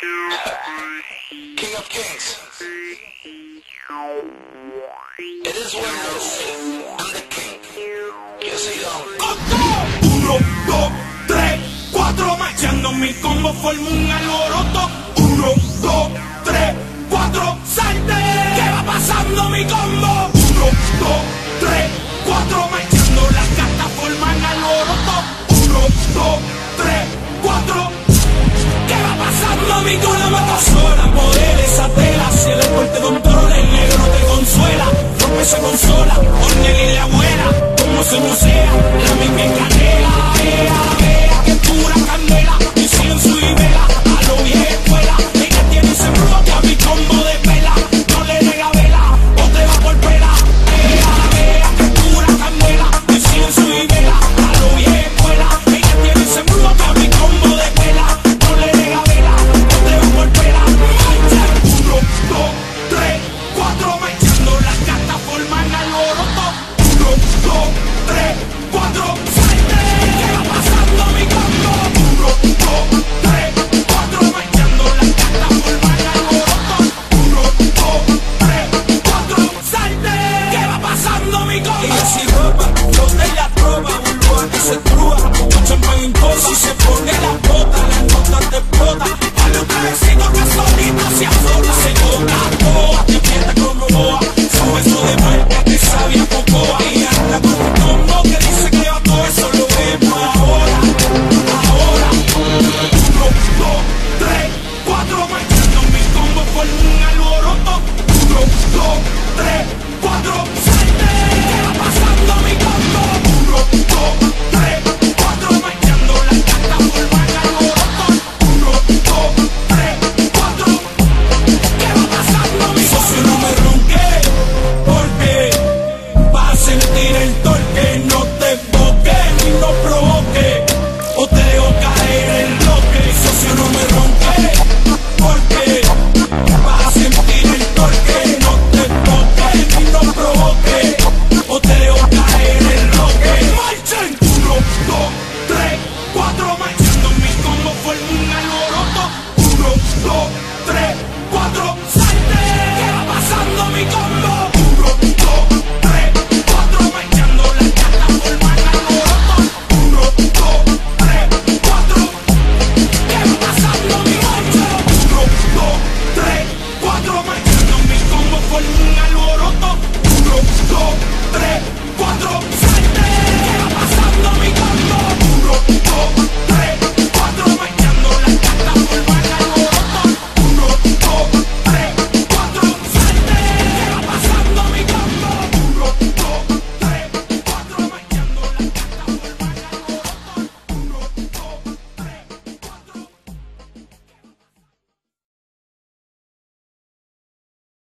King of Kings. It is what it is. I'm the king. Yo soy Don. 1, 2, 3, 4, marchando mi combo forma un alboroto. 1, 2, 3, 4, salte. ¿Qué va pasando mi combo? 1, 2, 3, 4, marchando las cartas forman alboroto. 1, 2, 3, 4. ¿Qué va pasando mi combo? La mata sola, poderes, esa tela. Si el deporte controla, el negro te consuela. Rompe se consola, Ornel y la abuela. Como se musea, la misma canela. Vea que pura candela. Incienso y vela, a lo vieja escuela. Ella tiene ese brote a mi combo de pela. No le nega vela, o te va por pela. Vea que pura candela. Incienso y vela, a lo vieja escuela. Ella tiene ese brote a mi combo de pela. No le nega vela, o te va por pela. Marcha, 1, 2, 3, 4, marchando las cartas forman alboroto. 1, 2, 3, 4, salte. ¿Qué va pasando mi combo? 1, 2, 3, 4, marchando las cartas forman alboroto. 1, 2, 3, 4, salte. ¿Qué va pasando mi combo? Ella sin ropa, los de la tropa, burbuja que se trúa, un champán en copa. Si se pone las notas te explota. Dale un travesito que solito se azota. Se toca toa, te aprieta como boa. Su beso de muerte te sabía cocoa. Y anda con un combo que dice que va todo eso lo vemos ahora. 1, 2, 3, 4, marchando mi combo forma un alboroto. 1, 2, 3, 4, salte. ¿Qué va pasando mi combo? 1, 2, 3, 4, marchando las cartas forman alboroto. 1, 2, 3, 4. ¿Qué va pasando mi socio? No me ronque, porque va a sentir el torque. No te enfoques ni no provoque, o te dejo caer el bloque. Socio, no me ronque, porque vas a sentir el torque. No te enfoques ni no provoque, o te dejo caer el bloque. Marchen, 1, 2, 3, 4, marchando mi combo forma un alboroto. 1, 2,